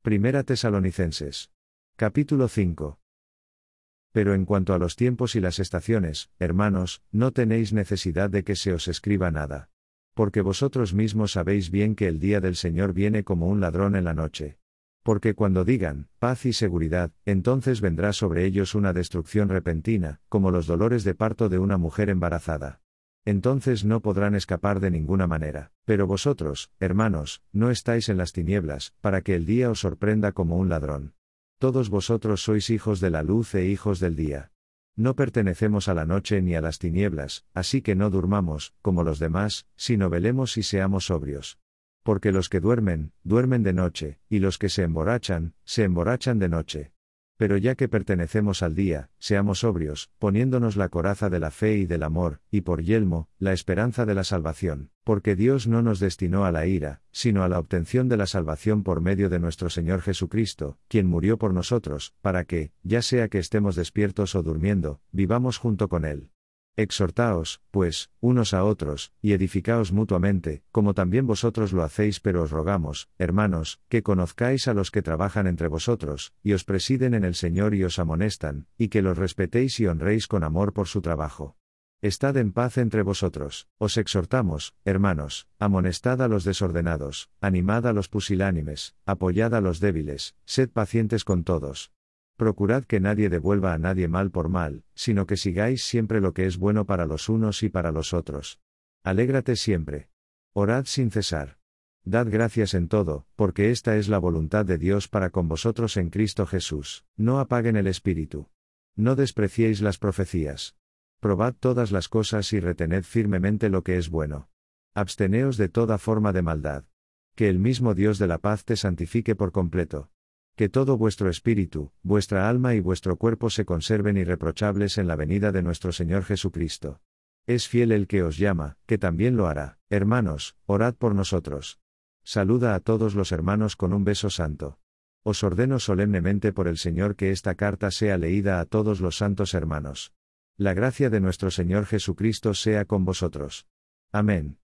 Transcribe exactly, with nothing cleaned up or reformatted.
Primera Tesalonicenses. Capítulo cinco. Pero en cuanto a los tiempos y las estaciones, hermanos, no tenéis necesidad de que se os escriba nada. Porque vosotros mismos sabéis bien que el día del Señor viene como un ladrón en la noche. Porque cuando digan, paz y seguridad, entonces vendrá sobre ellos una destrucción repentina, como los dolores de parto de una mujer embarazada. Entonces no podrán escapar de ninguna manera. Pero vosotros, hermanos, no estáis en las tinieblas, para que el día os sorprenda como un ladrón. Todos vosotros sois hijos de la luz e hijos del día. No pertenecemos a la noche ni a las tinieblas, así que no durmamos, como los demás, sino velemos y seamos sobrios. Porque los que duermen, duermen de noche, y los que se emborrachan, se emborrachan de noche. Pero ya que pertenecemos al día, seamos sobrios, poniéndonos la coraza de la fe y del amor, y por yelmo, la esperanza de la salvación, porque Dios no nos destinó a la ira, sino a la obtención de la salvación por medio de nuestro Señor Jesucristo, quien murió por nosotros, para que, ya sea que estemos despiertos o durmiendo, vivamos junto con Él. Exhortaos, pues, unos a otros, y edificaos mutuamente, como también vosotros lo hacéis, pero os rogamos, hermanos, que conozcáis a los que trabajan entre vosotros, y os presiden en el Señor y os amonestan, y que los respetéis y honréis con amor por su trabajo. Estad en paz entre vosotros. Os exhortamos, hermanos, amonestad a los desordenados, animad a los pusilánimes, apoyad a los débiles, sed pacientes con todos. Procurad que nadie devuelva a nadie mal por mal, sino que sigáis siempre lo que es bueno para los unos y para los otros. Alégrate siempre. Orad sin cesar. Dad gracias en todo, porque esta es la voluntad de Dios para con vosotros en Cristo Jesús. No apaguen el espíritu. No despreciéis las profecías. Probad todas las cosas y retened firmemente lo que es bueno. Absteneos de toda forma de maldad. Que el mismo Dios de la paz te santifique por completo. Que todo vuestro espíritu, vuestra alma y vuestro cuerpo se conserven irreprochables en la venida de nuestro Señor Jesucristo. Es fiel el que os llama, que también lo hará. Hermanos, orad por nosotros. Saluda a todos los hermanos con un beso santo. Os ordeno solemnemente por el Señor que esta carta sea leída a todos los santos hermanos. La gracia de nuestro Señor Jesucristo sea con vosotros. Amén.